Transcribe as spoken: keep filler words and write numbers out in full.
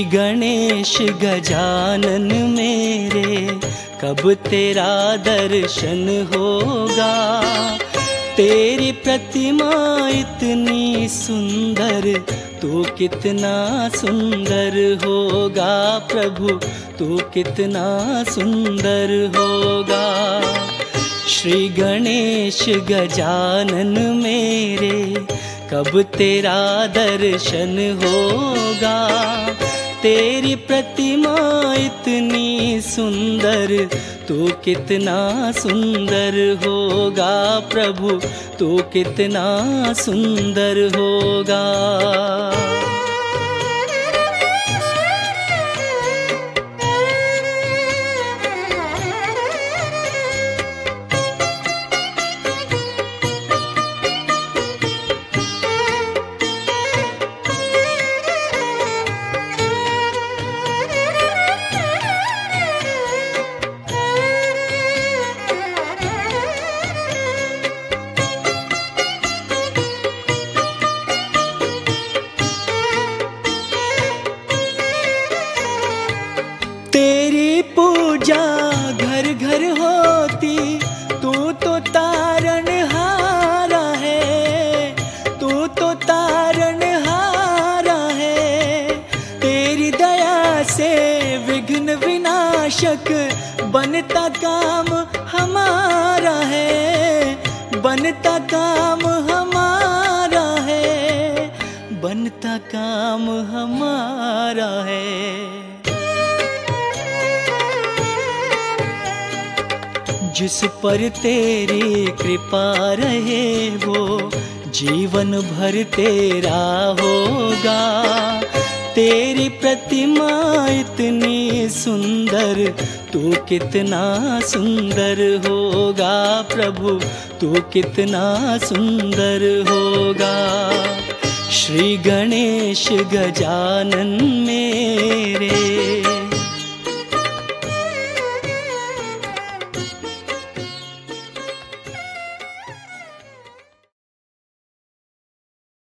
गणेश गजानन मेरे, कब तेरा दर्शन होगा। तेरी प्रतिमा इतनी सुंदर, तू कितना सुंदर होगा प्रभु, तू कितना सुंदर होगा। श्री गणेश गजानन मेरे, कब तेरा दर्शन होगा। तेरी प्रतिमा इतनी सुंदर, तू कितना सुंदर होगा प्रभु, तू कितना सुंदर होगा। तेरी पूजा घर घर होती, तू तो तारनहारा है, तू तो तारनहारा है। तेरी दया से विघ्न विनाशक बनता काम हमारा है, बनता काम हमारा है, बनता काम हमारा है। जिस पर तेरी कृपा रहे वो जीवन भर तेरा होगा। तेरी प्रतिमा इतनी सुंदर, तू कितना सुंदर होगा प्रभु, तू कितना सुंदर होगा। श्री गणेश गजानन मेरे।